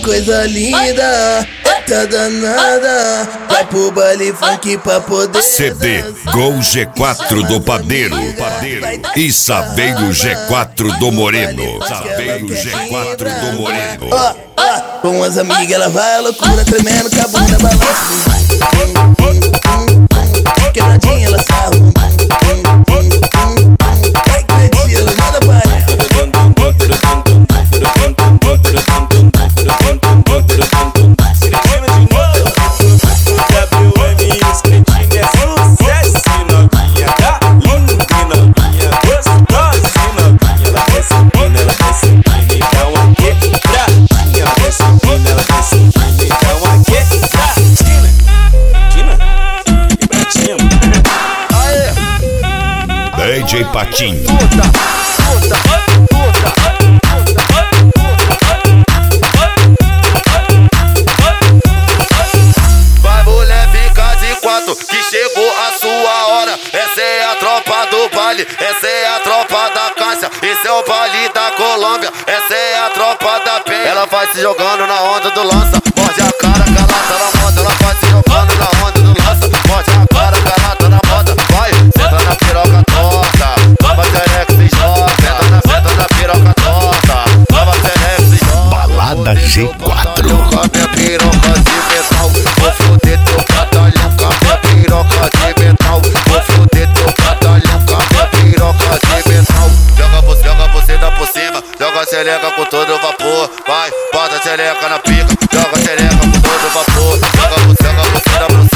coisa linda, tá danada. Vai pro baile funk pra poder CD Gol G4 do Padeiro e Saveiro G4 do Moreno. Saveiro G4 do Moreno. Com as amigas ela vai à loucura, tremendo com a bunda balança. Quebradinha ela sarra. Vai cretinho, nada pra ela. DJ Patinho. Vai mulher, fica de quatro, que chegou a sua hora. Essa é a tropa do baile, essa é a tropa da Cássia. Esse é o baile da Colômbia, essa é a tropa da Penha. Ela vai se jogando na onda do lança, morde a cara, calata na moda. Ela vai se jogando na onda do lança, morde a cara, calata na moda. Vai, senta na piroca torta, toma tereca se joga. Senta na piroca torta, toma tereca se joga. Balada G4. Com a minha piroca de metal, vou foder teu batalhão. Com a minha piroca de metal, vou foder teu batalhão. Com a minha piroca de metal. Joga você dá por cima, joga a xereca com todo vapor. Vai, bota a xereca na pica, joga a xereca com todo vapor. Joga você dá por cima.